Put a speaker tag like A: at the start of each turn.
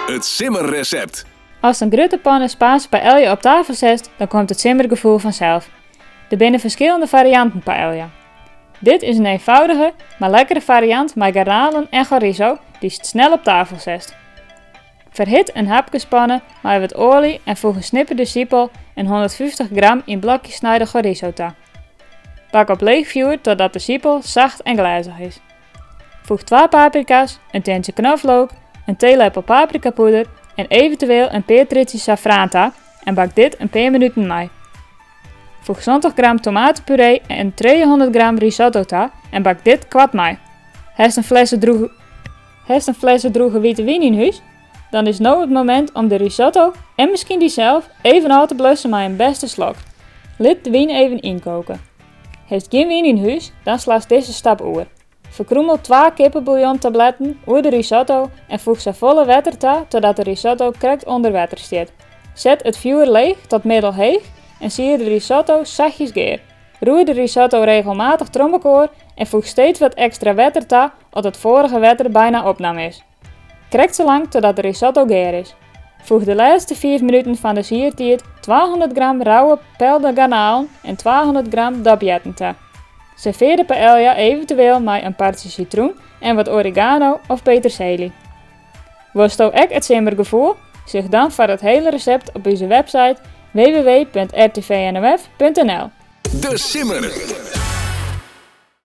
A: Het simmerrecept.
B: Als een grote pan Spaanse paella op tafel zet, dan komt het simmergevoel vanzelf. Er binnen verschillende varianten paella. Dit is een eenvoudige, maar lekkere variant met garnalen en chorizo die snel op tafel zet. Verhit een hapjespanne met wat olie en voeg gesnipperde sipel en 150 gram in blokjes snijden chorizo toe. Bak op leeg vuur totdat de sipel zacht en glazig is. Voeg 2 paprika's, een tintje knoflook, een theelepel paprikapoeder en eventueel een peertritje safraan toe en bak dit een paar minuten mee. Voeg 20 gram tomatenpuree en 200 gram risotto toe en bak dit kwart mee. Heeft een fles droge witte wien in huis? Dan is nu het moment om de risotto en misschien die zelf even uit te blussen met een beste slok. Laat de wien even inkoken. Heeft geen wien in huis, dan slaat deze stap over. Verkroemel 2 kippenbouillontabletten over de risotto en voeg ze volle water toe totdat de risotto krekt onder water staat. Zet het vuur leeg tot middelheeg en sier de risotto zachtjes gaar. Roer de risotto regelmatig trommelkoor en voeg steeds wat extra water toe tot het vorige water bijna opnam is. Krekt zo lang totdat de risotto gaar is. Voeg de laatste 5 minuten van de siertijd 200 gram rauwe pelde garnalen en 200 gram dopjetten toe. Serveer de paella eventueel met een partje citroen en wat oregano of peterselie. Wist u ook het simmergevoel? Zeg dan voor het hele recept op onze website www.rtvnf.nl.
A: De simmer.